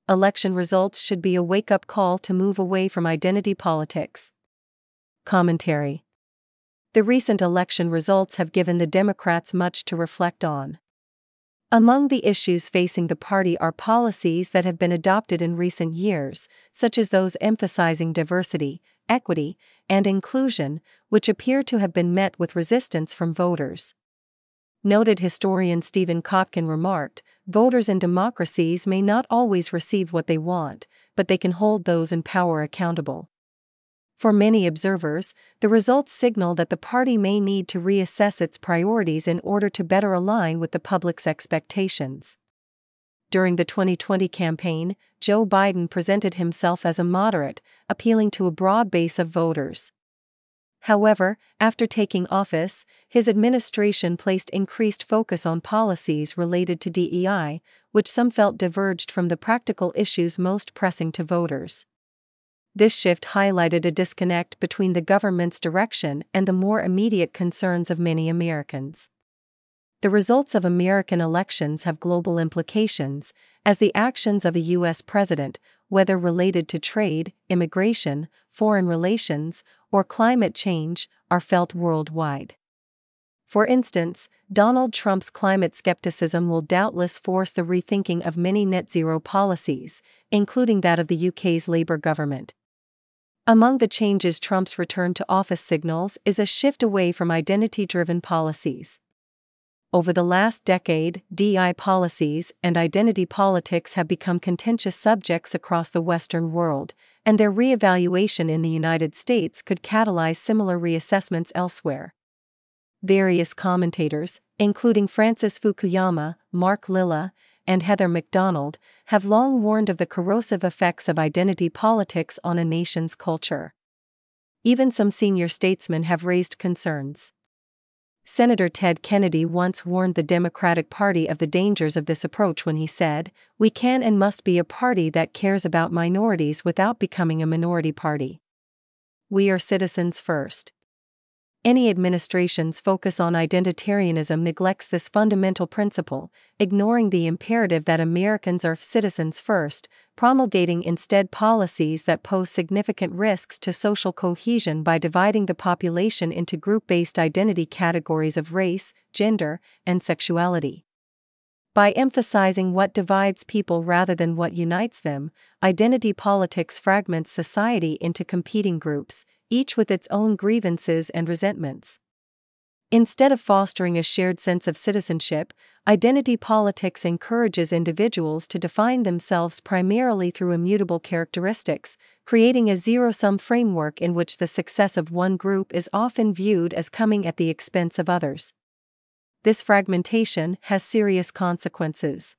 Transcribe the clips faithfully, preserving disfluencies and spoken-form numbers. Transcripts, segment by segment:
Election results should be a wake-up call to move away from identity politics. Commentary. The recent election results have given the Democrats much to reflect on. Among the issues facing the party are policies that have been adopted in recent years, such as those emphasizing diversity, equity, and inclusion, which appear to have been met with resistance from voters. Noted historian Stephen Kotkin remarked, "Voters in democracies may not always receive what they want, but they can hold those in power accountable." For many observers, the results signal that the party may need to reassess its priorities in order to better align with the public's expectations. During the twenty twenty campaign, Joe Biden presented himself as a moderate, appealing to a broad base of voters. However, after taking office, his administration placed increased focus on policies related to D E I, which some felt diverged from the practical issues most pressing to voters. This shift highlighted a disconnect between the government's direction and the more immediate concerns of many Americans. The results of American elections have global implications, as the actions of a U S president, whether related to trade, immigration, foreign relations, or climate change, are felt worldwide. For instance, Donald Trump's climate skepticism will doubtless force the rethinking of many net-zero policies, including that of the U K's Labour government. Among the changes Trump's return to office signals is a shift away from identity-driven policies. Over the last decade, D E I policies and identity politics have become contentious subjects across the Western world, and their re-evaluation in the United States could catalyze similar reassessments elsewhere. Various commentators, including Francis Fukuyama, Mark Lilla, and Heather McDonald, have long warned of the corrosive effects of identity politics on a nation's culture. Even some senior statesmen have raised concerns. Senator Ted Kennedy once warned the Democratic Party of the dangers of this approach when he said, "We can and must be a party that cares about minorities without becoming a minority party. We are citizens first." Any administration's focus on identitarianism neglects this fundamental principle, ignoring the imperative that Americans are citizens first, promulgating instead policies that pose significant risks to social cohesion by dividing the population into group-based identity categories of race, gender, and sexuality. By emphasizing what divides people rather than what unites them, identity politics fragments society into competing groups, each with its own grievances and resentments. Instead of fostering a shared sense of citizenship, identity politics encourages individuals to define themselves primarily through immutable characteristics, creating a zero-sum framework in which the success of one group is often viewed as coming at the expense of others. This fragmentation has serious consequences.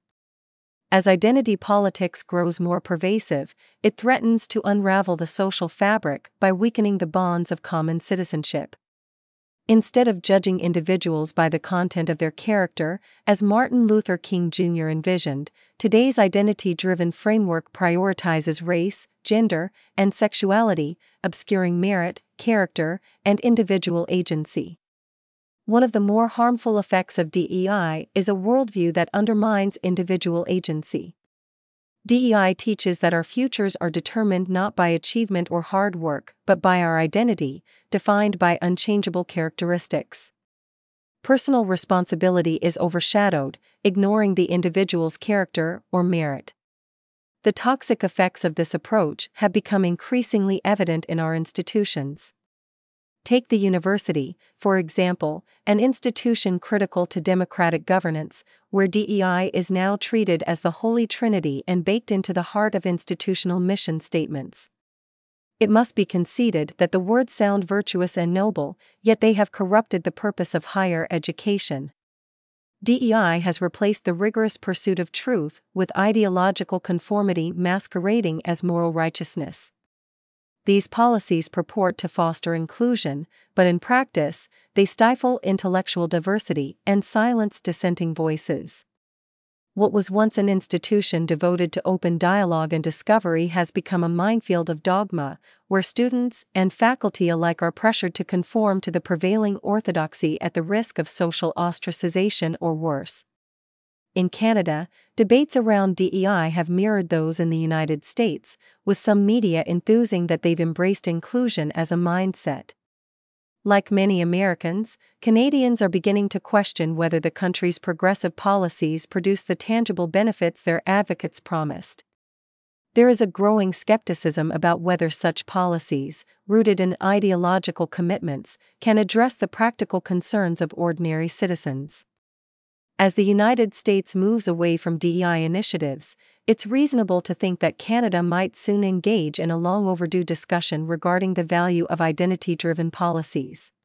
As identity politics grows more pervasive, it threatens to unravel the social fabric by weakening the bonds of common citizenship. Instead of judging individuals by the content of their character, as Martin Luther King Junior envisioned, today's identity-driven framework prioritizes race, gender, and sexuality, obscuring merit, character, and individual agency. One of the more harmful effects of D E I is a worldview that undermines individual agency. D E I teaches that our futures are determined not by achievement or hard work, but by our identity, defined by unchangeable characteristics. Personal responsibility is overshadowed, ignoring the individual's character or merit. The toxic effects of this approach have become increasingly evident in our institutions. Take the university, for example, an institution critical to democratic governance, where D E I is now treated as the holy trinity and baked into the heart of institutional mission statements. It must be conceded that the words sound virtuous and noble, yet they have corrupted the purpose of higher education. D E I has replaced the rigorous pursuit of truth with ideological conformity masquerading as moral righteousness. These policies purport to foster inclusion, but in practice, they stifle intellectual diversity and silence dissenting voices. What was once an institution devoted to open dialogue and discovery has become a minefield of dogma, where students and faculty alike are pressured to conform to the prevailing orthodoxy at the risk of social ostracization or worse. In Canada, debates around D E I have mirrored those in the United States, with some media enthusing that they've embraced inclusion as a mindset. Like many Americans, Canadians are beginning to question whether the country's progressive policies produce the tangible benefits their advocates promised. There is a growing skepticism about whether such policies, rooted in ideological commitments, can address the practical concerns of ordinary citizens. As the United States moves away from D E I initiatives, it's reasonable to think that Canada might soon engage in a long overdue discussion regarding the value of identity-driven policies.